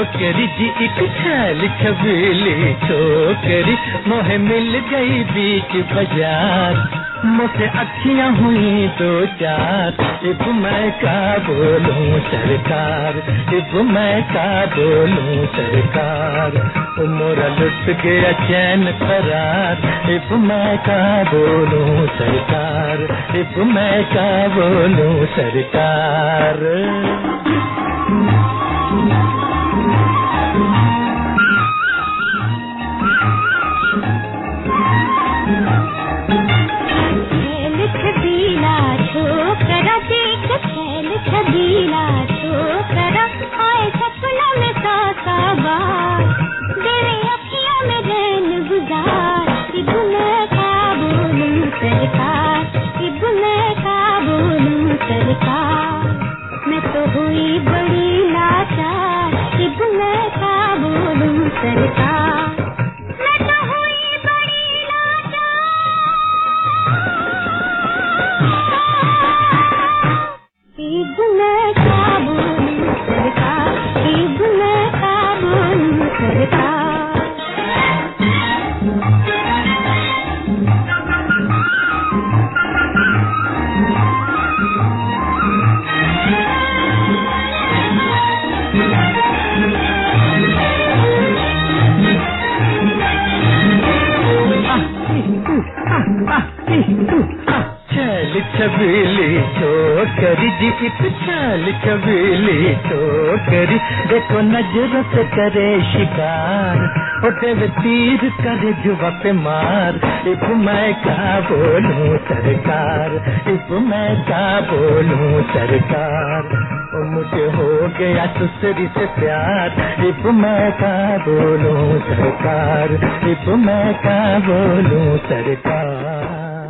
छोकरी जी एक छैल छबीली छोकरी मोहे मिल गई बीच बाजार, मुझसे अखियां हुई दो चार, अब मैं क्या बोलूं सरकार, अब मैं क्या बोलूं सरकार, मोरा लुट गया चैन करार, अब मैं क्या बोलूं सरकार, अब मैं क्या बोलूं सरकार। छोकरा देख छैल छबीला छोकरा आए सपना में सासा बार, तेरे अखियों में रैन गुजार, इब मैं क्या बोलूं सरकार, इब मैं क्या बोलूं सरकार, मैं तो हुई बड़ी लाचार, इब मैं क्या बोलूं सरकार, मैं तो हुई बड़ी लाचार। इब मैं क्या बोलूं सरकार, इब मैं क्या बोलूं सरकार। छैल छबीली छोकरी जी एक छैल छबीली छोकरी, देखो नजरों से करे शिकार, उठे वे तीर करे जुआ पे मार, इब मैं क्या बोलूं सरकार, इब मैं क्या बोलूं सरकार, मुझे हो गया दूसरी से प्यार, इब मैं क्या बोलूं सरकार, इब मैं क्या बोलूं सरकार।